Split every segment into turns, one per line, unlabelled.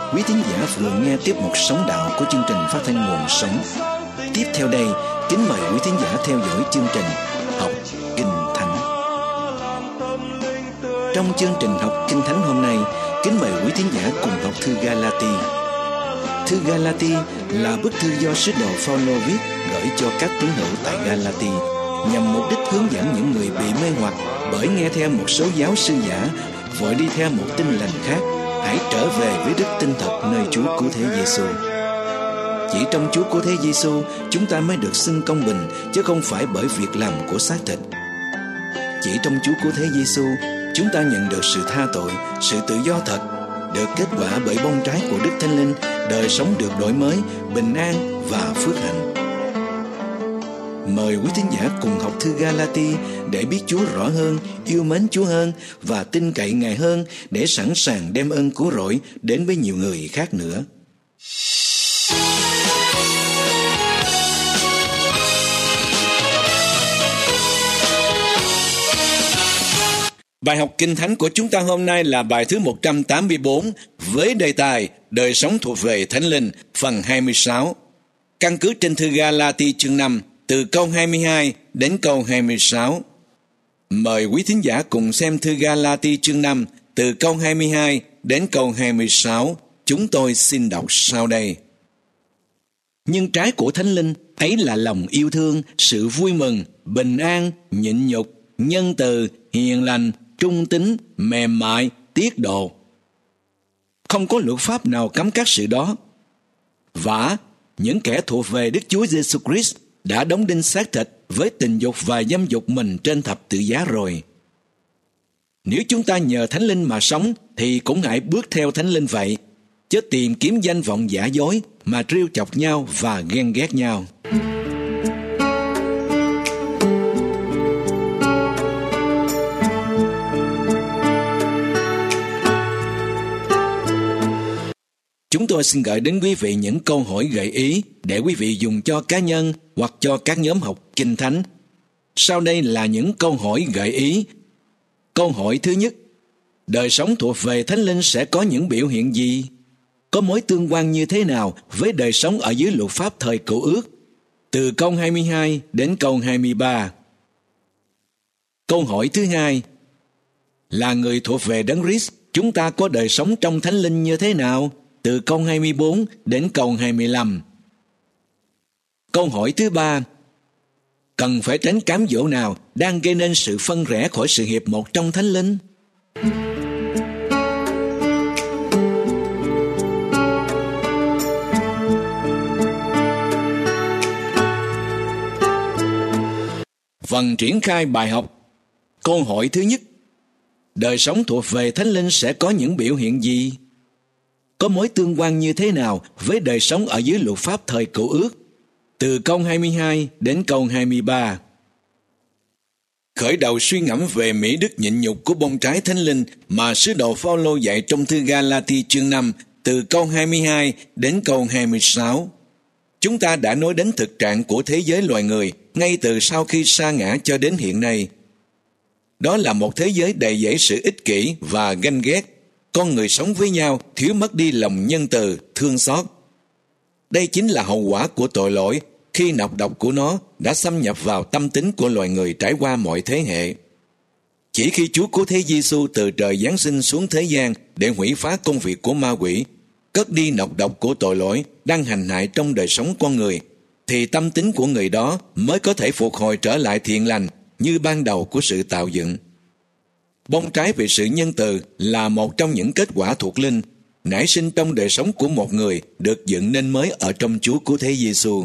Quý thính giả vừa nghe tiếp mục Sống Đạo của chương trình phát thanh Nguồn Sống. Tiếp theo đây, kính mời quý thính giả theo dõi chương trình Học Kinh Thánh. Trong chương trình Học Kinh Thánh hôm nay, kính mời quý thính giả cùng học thư Ga-la-ti. Thư Ga-la-ti là bức thư do sứ đồ Phao-lô viết gửi cho các tín hữu tại Ga-la-ti, nhằm mục đích hướng dẫn những người bị mê hoặc bởi nghe theo một số giáo sư giả, vội đi theo một tin lành khác. Hãy trở về với đức tin thật nơi Chúa Cứu Thế Giêsu. Chỉ trong Chúa Cứu Thế Giêsu, chúng ta mới được xưng công bình, chứ không phải bởi việc làm của xác thịt. Chỉ trong Chúa Cứu Thế Giêsu, chúng ta nhận được sự tha tội, sự tự do thật, được kết quả bởi bông trái của Đức Thánh Linh, đời sống được đổi mới, bình an và phước hạnh. Mời quý thính giả cùng học thư Ga-la-ti để biết Chúa rõ hơn, yêu mến Chúa hơn và tin cậy Ngài hơn, để sẵn sàng đem ơn cứu rỗi đến với nhiều người khác nữa. Bài học Kinh Thánh của chúng ta hôm nay là bài thứ 184 với đề tài Đời sống thuộc về Thánh Linh, phần 26. Căn cứ trên thư Ga-la-ti chương 5, từ câu 22 đến câu 26. Mời quý thính giả cùng xem thư Ga-la-ti chương 5, từ câu 22 đến câu 26. Chúng tôi xin đọc sau đây. Nhưng trái của Thánh Linh ấy là lòng yêu thương, sự vui mừng, bình an, nhịn nhục, nhân từ, hiền lành, trung tín, mềm mại, tiết độ. Không có luật pháp nào cấm các sự đó. Vả, những kẻ thuộc về Đức Chúa Giêsu Christ đã đóng đinh xác thịt với tình dục và dâm dục mình trên thập tự giá rồi. Nếu chúng ta nhờ Thánh Linh mà sống, thì cũng hãy bước theo Thánh Linh vậy, chứ tìm kiếm danh vọng giả dối mà trêu chọc nhau và ghen ghét nhau. Chúng tôi xin gửi đến quý vị những câu hỏi gợi ý để quý vị dùng cho cá nhân hoặc cho các nhóm học Kinh Thánh. Sau đây là những câu hỏi gợi ý. Câu hỏi thứ nhất: đời sống thuộc về Thánh Linh sẽ có những biểu hiện gì? Có mối tương quan như thế nào với đời sống ở dưới luật pháp thời Cựu Ước? Từ câu 22 đến câu 23. Câu hỏi thứ hai: là người thuộc về Đấng Christ, chúng ta có đời sống trong Thánh Linh như thế nào? Từ câu 24 đến câu 25. Câu hỏi thứ ba: cần phải tránh cám dỗ nào đang gây nên sự phân rẽ khỏi sự hiệp một trong Thánh Linh? Phần triển khai bài học. Câu hỏi thứ nhất: đời sống thuộc về Thánh Linh sẽ có những biểu hiện gì? Có mối tương quan như thế nào với đời sống ở dưới luật pháp thời Cựu Ước? Từ câu 22 đến câu 23. Khởi đầu suy ngẫm về mỹ đức nhịn nhục của bông trái Thánh Linh mà sứ đồ Phao-lô dạy trong thư Ga-la-ti chương 5, từ câu 22 đến câu 26. Chúng ta đã nói đến thực trạng của thế giới loài người ngay từ sau khi sa ngã cho đến hiện nay. Đó là một thế giới đầy dẫy sự ích kỷ và ganh ghét. Con người sống với nhau thiếu mất đi lòng nhân từ, thương xót. Đây chính là hậu quả của tội lỗi khi nọc độc của nó đã xâm nhập vào tâm tính của loài người trải qua mọi thế hệ. Chỉ khi Chúa Cứu Thế Giêsu từ trời giáng sinh xuống thế gian để hủy phá công việc của ma quỷ, cất đi nọc độc của tội lỗi đang hành hại trong đời sống con người, thì tâm tính của người đó mới có thể phục hồi trở lại thiện lành như ban đầu của sự tạo dựng. Bông trái về sự nhân từ là một trong những kết quả thuộc linh nảy sinh trong đời sống của một người được dựng nên mới ở trong Chúa Cứu Thế Giêsu.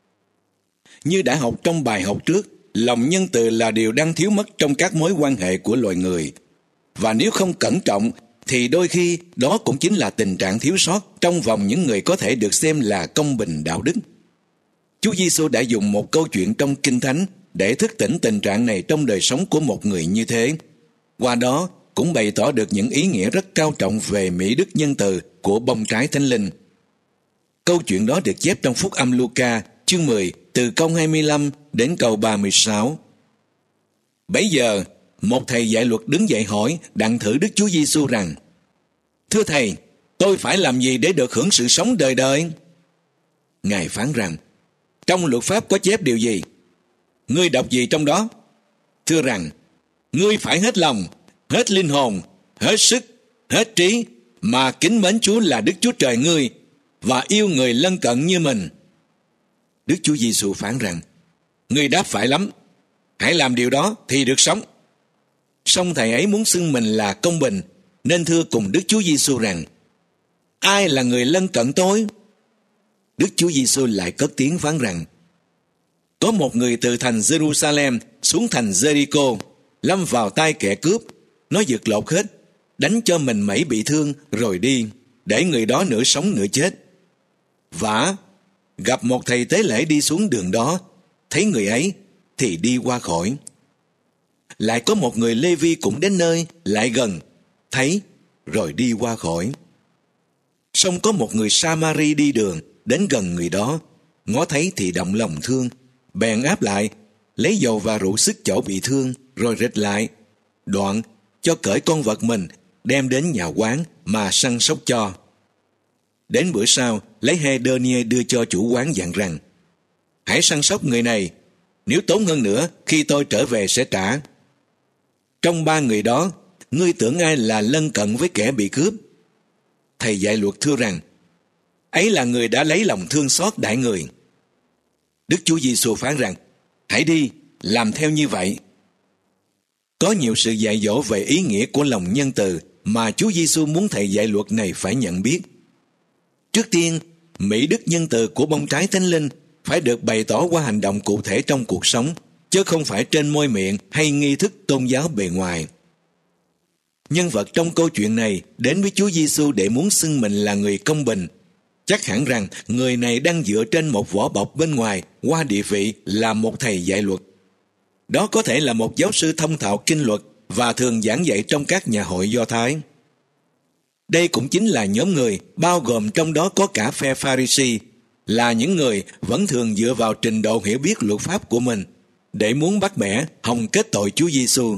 Như đã học trong bài học trước, lòng nhân từ là điều đang thiếu mất trong các mối quan hệ của loài người. Và nếu không cẩn trọng, thì đôi khi đó cũng chính là tình trạng thiếu sót trong vòng những người có thể được xem là công bình đạo đức. Chúa Giêsu đã dùng một câu chuyện trong Kinh Thánh để thức tỉnh tình trạng này trong đời sống của một người như thế. Qua đó cũng bày tỏ được những ý nghĩa rất cao trọng về mỹ đức nhân từ của bông trái Thánh Linh. Câu chuyện đó được chép trong Phúc Âm Luca chương 10 từ câu 25 đến câu 36. Bấy giờ, một thầy dạy luật đứng dậy hỏi đặng thử Đức Chúa Giêsu rằng: Thưa Thầy, tôi phải làm gì để được hưởng sự sống đời đời? Ngài phán rằng, trong luật pháp có chép điều gì? Ngươi đọc gì trong đó? Thưa rằng, ngươi phải hết lòng, hết linh hồn, hết sức, hết trí, mà kính mến Chúa là Đức Chúa Trời ngươi, và yêu người lân cận như mình. Đức Chúa Giêsu phán rằng, ngươi đáp phải lắm, hãy làm điều đó thì được sống. Song thầy ấy muốn xưng mình là công bình, nên thưa cùng Đức Chúa Giêsu rằng, ai là người lân cận tôi? Đức Chúa Giêsu lại cất tiếng phán rằng, có một người từ thành Jerusalem xuống thành Jericho, lâm vào tay kẻ cướp, nó giật lột hết, đánh cho mình mẩy bị thương rồi đi, để người đó nửa sống nửa chết. Vả, gặp một thầy tế lễ đi xuống đường đó, thấy người ấy thì đi qua khỏi. Lại có một người Lê Vi cũng đến nơi, lại gần, thấy rồi đi qua khỏi. Song có một người Sa-ma-ri đi đường đến gần người đó, ngó thấy thì động lòng thương, bèn áp lại, lấy dầu và rượu sức chỗ bị thương, rồi rịch lại. Đoạn cho cởi con vật mình, đem đến nhà quán mà săn sóc cho. Đến bữa sau, lấy hai denier đưa cho chủ quán dặn rằng, hãy săn sóc người này, nếu tốn hơn nữa khi tôi trở về sẽ trả. Trong ba người đó, ngươi tưởng ai là lân cận với kẻ bị cướp? Thầy dạy luật thưa rằng, ấy là người đã lấy lòng thương xót đãi người. Đức Chúa Giêsu phán rằng, hãy đi, làm theo như vậy. Có nhiều sự dạy dỗ về ý nghĩa của lòng nhân từ mà Chúa Giêsu muốn thầy dạy luật này phải nhận biết. Trước tiên, mỹ đức nhân từ của bông trái Thánh Linh phải được bày tỏ qua hành động cụ thể trong cuộc sống, chứ không phải trên môi miệng hay nghi thức tôn giáo bề ngoài. Nhân vật trong câu chuyện này đến với Chúa Giêsu để muốn xưng mình là người công bình. Chắc hẳn rằng người này đang dựa trên một vỏ bọc bên ngoài qua địa vị là một thầy dạy luật. Đó có thể là một giáo sư thông thạo kinh luật và thường giảng dạy trong các nhà hội Do Thái. Đây cũng chính là nhóm người bao gồm trong đó có cả phe Pha-ri-si, là những người vẫn thường dựa vào trình độ hiểu biết luật pháp của mình để muốn bắt bẻ hòng kết tội Chúa Giêsu.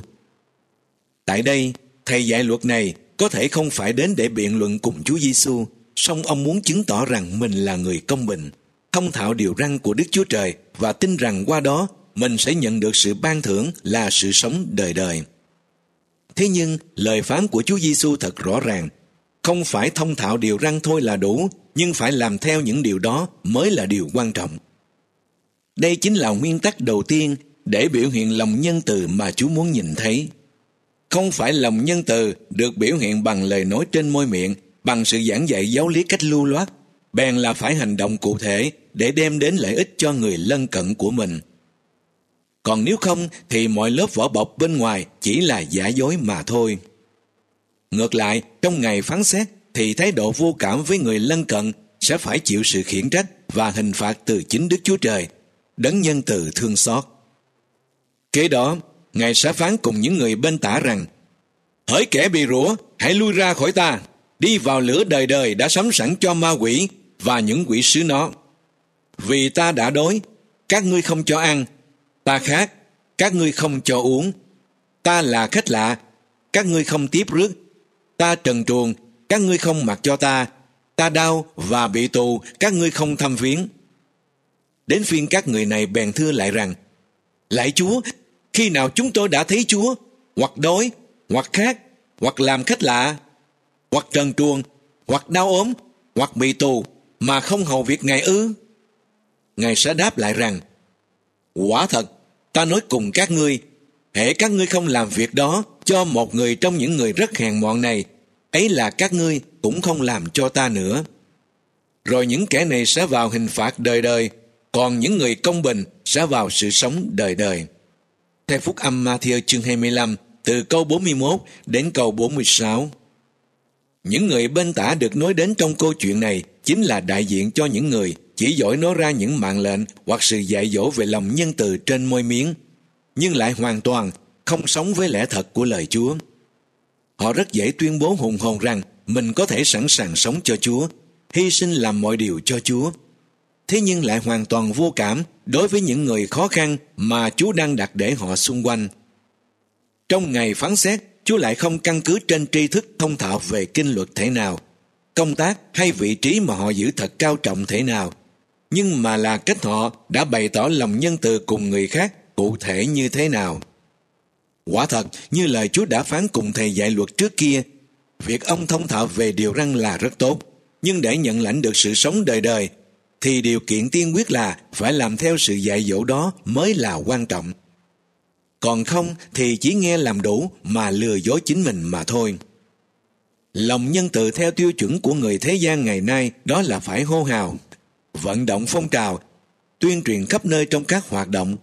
Tại đây, thầy dạy luật này có thể không phải đến để biện luận cùng Chúa Giêsu, song ông muốn chứng tỏ rằng mình là người công bình, thông thạo điều răn của Đức Chúa Trời và tin rằng qua đó mình sẽ nhận được sự ban thưởng là sự sống đời đời. Thế nhưng lời phán của Chúa Giêsu thật rõ ràng, không phải thông thạo điều răn thôi là đủ, nhưng phải làm theo những điều đó mới là điều quan trọng. Đây chính là nguyên tắc đầu tiên để biểu hiện lòng nhân từ mà Chúa muốn nhìn thấy. Không phải lòng nhân từ được biểu hiện bằng lời nói trên môi miệng, bằng sự giảng dạy giáo lý cách lưu loát, bèn là phải hành động cụ thể để đem đến lợi ích cho người lân cận của mình. Còn nếu không thì mọi lớp vỏ bọc bên ngoài chỉ là giả dối mà thôi. Ngược lại, trong ngày phán xét thì thái độ vô cảm với người lân cận sẽ phải chịu sự khiển trách và hình phạt từ chính Đức Chúa Trời, đấng nhân từ thương xót. Kế đó, Ngài sẽ phán cùng những người bên tả rằng, hỡi kẻ bị rủa, hãy lui ra khỏi ta, đi vào lửa đời đời đã sắm sẵn cho ma quỷ và những quỷ sứ nó. Vì ta đã đói, các ngươi không cho ăn, ta khát, các ngươi không cho uống, ta là khách lạ, các ngươi không tiếp rước, ta trần truồng, các ngươi không mặc cho ta đau và bị tù, các ngươi không thăm viếng. Đến phiên các người này bèn thưa lại rằng, lạy Chúa, khi nào chúng tôi đã thấy Chúa, hoặc đói, hoặc khát, hoặc làm khách lạ, hoặc trần truồng, hoặc đau ốm, hoặc bị tù, mà không hầu việc Ngài ư? Ngài sẽ đáp lại rằng, quả thật, ta nói cùng các ngươi, hễ các ngươi không làm việc đó cho một người trong những người rất hèn mọn này, ấy là các ngươi cũng không làm cho ta nữa. Rồi những kẻ này sẽ vào hình phạt đời đời, còn những người công bình sẽ vào sự sống đời đời. Theo Phúc âm Ma-thi-ơ chương 25, từ câu 41 đến câu 46. Những người bên tả được nói đến trong câu chuyện này chính là đại diện cho những người chỉ giỏi nói ra những mạng lệnh hoặc sự dạy dỗ về lòng nhân từ trên môi miếng, nhưng lại hoàn toàn không sống với lẽ thật của lời Chúa. Họ rất dễ tuyên bố hùng hồn rằng mình có thể sẵn sàng sống cho Chúa, hy sinh làm mọi điều cho Chúa. Thế nhưng lại hoàn toàn vô cảm đối với những người khó khăn mà Chúa đang đặt để họ xung quanh. Trong ngày phán xét, Chúa lại không căn cứ trên tri thức thông thạo về kinh luật thể nào, công tác hay vị trí mà họ giữ thật cao trọng thế nào, nhưng mà là cách họ đã bày tỏ lòng nhân từ cùng người khác cụ thể như thế nào. Quả thật, như lời Chúa đã phán cùng thầy dạy luật trước kia, việc ông thông thạo về điều răn là rất tốt, nhưng để nhận lãnh được sự sống đời đời, thì điều kiện tiên quyết là phải làm theo sự dạy dỗ đó mới là quan trọng. Còn không thì chỉ nghe làm đủ mà lừa dối chính mình mà thôi. Lòng nhân từ theo tiêu chuẩn của người thế gian ngày nay đó là phải hô hào, vận động phong trào, tuyên truyền khắp nơi trong các hoạt động.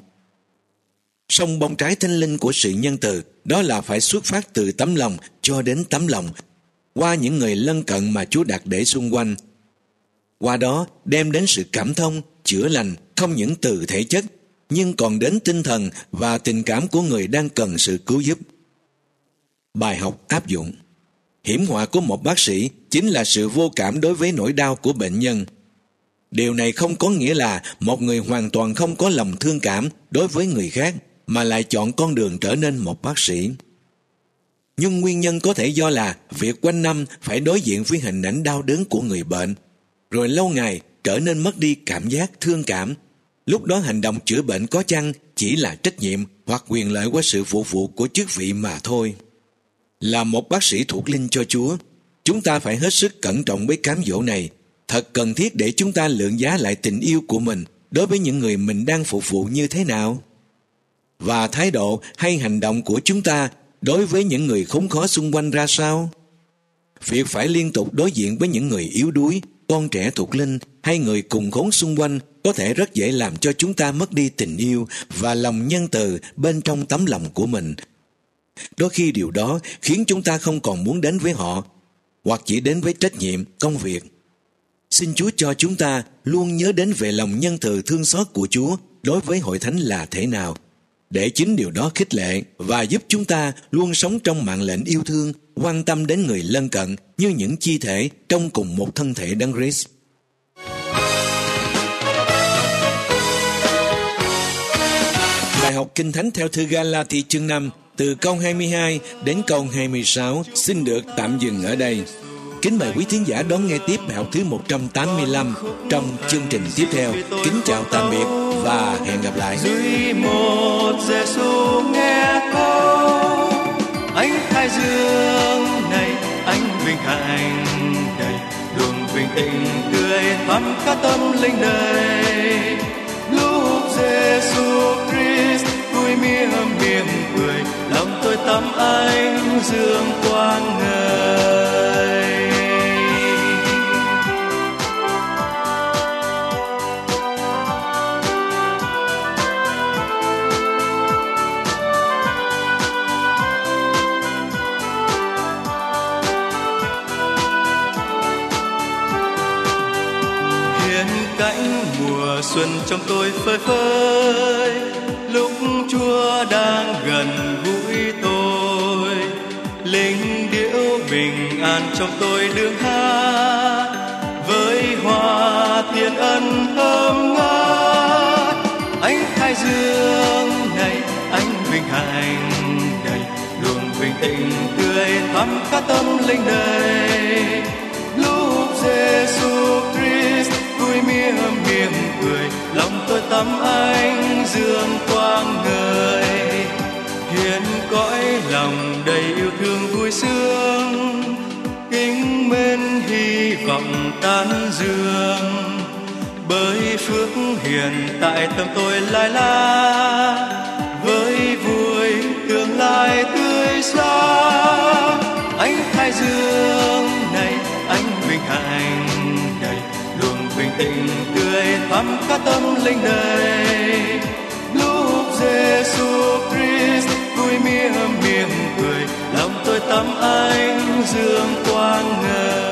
Song bông trái thánh linh của sự nhân từ đó là phải xuất phát từ tấm lòng cho đến tấm lòng, qua những người lân cận mà Chúa đặt để xung quanh. Qua đó đem đến sự cảm thông, chữa lành không những từ thể chất, nhưng còn đến tinh thần và tình cảm của người đang cần sự cứu giúp. Bài học áp dụng. Hiểm họa của một bác sĩ chính là sự vô cảm đối với nỗi đau của bệnh nhân. Điều này không có nghĩa là một người hoàn toàn không có lòng thương cảm đối với người khác, mà lại chọn con đường trở nên một bác sĩ. Nhưng nguyên nhân có thể do là việc quanh năm phải đối diện với hình ảnh đau đớn của người bệnh, rồi lâu ngày trở nên mất đi cảm giác thương cảm. Lúc đó hành động chữa bệnh có chăng chỉ là trách nhiệm hoặc quyền lợi qua sự phục vụ của chức vị mà thôi. Là một bác sĩ thuộc linh cho Chúa, chúng ta phải hết sức cẩn trọng với cám dỗ này. Thật cần thiết để chúng ta lượng giá lại tình yêu của mình đối với những người mình đang phục vụ như thế nào, và thái độ hay hành động của chúng ta đối với những người khốn khó xung quanh ra sao. Việc phải liên tục đối diện với những người yếu đuối, con trẻ thuộc linh hay người cùng khốn xung quanh có thể rất dễ làm cho chúng ta mất đi tình yêu và lòng nhân từ bên trong tấm lòng của mình. Đôi khi điều đó khiến chúng ta không còn muốn đến với họ, hoặc chỉ đến với trách nhiệm, công việc. Xin Chúa cho chúng ta luôn nhớ đến về lòng nhân từ thương xót của Chúa đối với hội thánh là thế nào, để chính điều đó khích lệ và giúp chúng ta luôn sống trong mạng lệnh yêu thương, quan tâm đến người lân cận như những chi thể trong cùng một thân thể Đấng Christ. Bài học Kinh Thánh theo thư Ga-la-ti chương 5 từ câu 22 đến câu 26 xin được tạm dừng ở đây. Kính mời quý thính giả đón nghe tiếp bài học thứ 185 trong chương trình tiếp theo. Kính chào tạm biệt và hẹn gặp lại.
Duy một Giêsu nghe câu, ánh thái dương này, ánh vinh hạnh đầy, luồng vinh tình tươi thắm cả tâm linh đầy. Lúc Giêsu Christ vui mỉm cười, lòng tôi tắm ánh dương quang ngời. Cánh mùa xuân trong tôi phơi phới, lúc Chúa đang gần gũi tôi, linh điệu bình an trong tôi đương hát, với hoa thiên ân thơm ngát. Ánh thái dương này, ánh vinh hạnh đầy, luồng vinh tình tươi thắm cả tâm linh đầy. Lúc Giêsu Christ vui mỉm cười, lòng tôi tắm ánh dương quang ngời. Hiến cõi lòng đầy yêu thương vui sướng, kính mến hy vọng tán dương. Bởi phước hiền tại tâm tôi lai la, với vui tương lai tươi sáng. Ánh thái dương này, ánh vinh hạnh đầy, luồng vinh tình tươi thắm cả tâm linh đầy. Lúc Giêsu Christ vui mỉm cười, lòng tôi tắm ánh dương quang ngời.